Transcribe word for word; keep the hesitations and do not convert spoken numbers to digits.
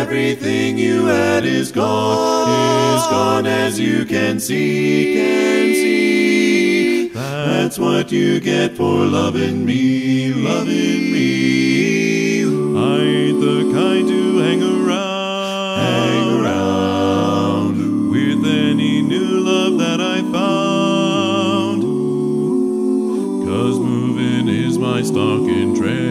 Everything you had is gone, is gone as you can see, can see. That's what you get for loving me, loving me. I ain't the kind to hang around, Hang around with any new love that I found. 'Cause moving is my stock in trade.